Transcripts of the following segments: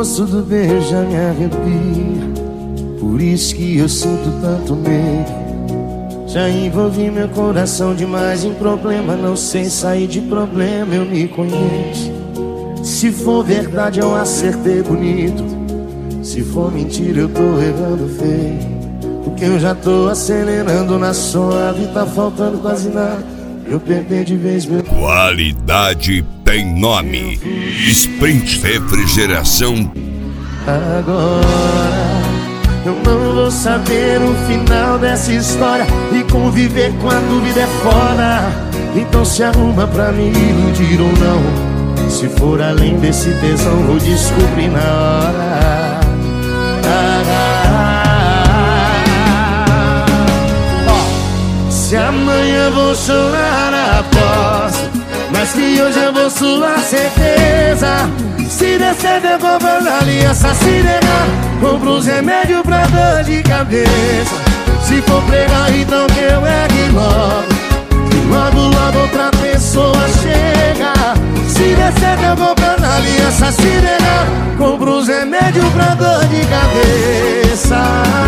gosto do beijo já me arrepia. Por isso que eu sinto tanto medo. Já envolvi meu coração demais em problema. Não sei sair de problema, eu me conheço. Se for verdade eu acertei bonito. Se for mentira eu tô errando feio. Porque eu já tô acelerando na suave. Tá faltando quase nada, eu perdi de vez meu... Qualidade tem nome. Sprint Refrigeração. Agora eu não vou saber o final dessa história. E conviver com a dúvida é foda. Então se arruma pra me iludir ou não. Se for além desse tesão vou descobrir na hora. Se amanhã vou chorar, aposto, mas que hoje eu vou suar certeza. Se der certo eu compro a aliança, se negar, compro os remédios pra dor de cabeça. Se for pregar então que eu ergue logo, que logo logo outra pessoa chega. Se der certo eu compro a aliança, se negar, compro os remédios pra dor de cabeça.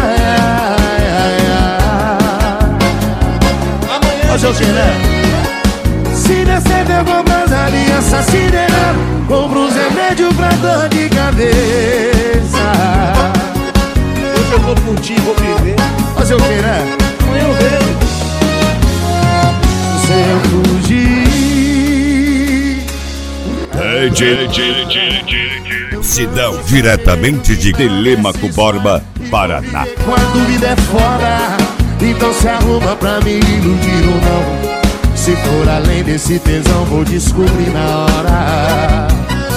Se der certo eu compro as alianças, se negar, compro os remédios pra dor de cabeça. Hoje eu vou curtir, vou viver. Fazer o que, né? Amanhã eu vejo. Se eu fugir, Sidão, diretamente de Telêmaco Borba, Paraná. com a dúvida é fora. Então se arruma pra me iludir ou não. Se for além desse tesão vou descobrir na hora.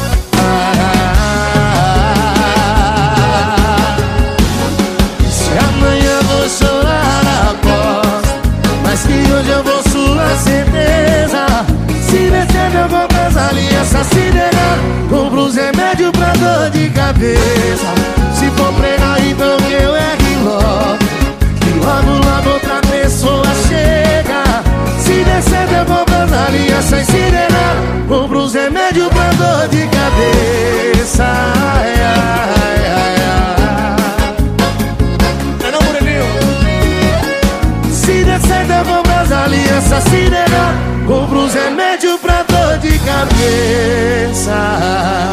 Se amanhã vou chorar, aposto, mas que hoje eu vou suar certeza. Se descer eu vou pras alianças, se negar, compro os remédios pra dor de cabeça. Se for pregar então que eu ergue logo, logo, logo outra pessoa chega. Se der certo eu vou pras alianças, se negar, compro os remédios pra dor de cabeça. É não, Moreninho? Se der certo eu vou pras alianças, se negar, compro os remédios pra dor de cabeça.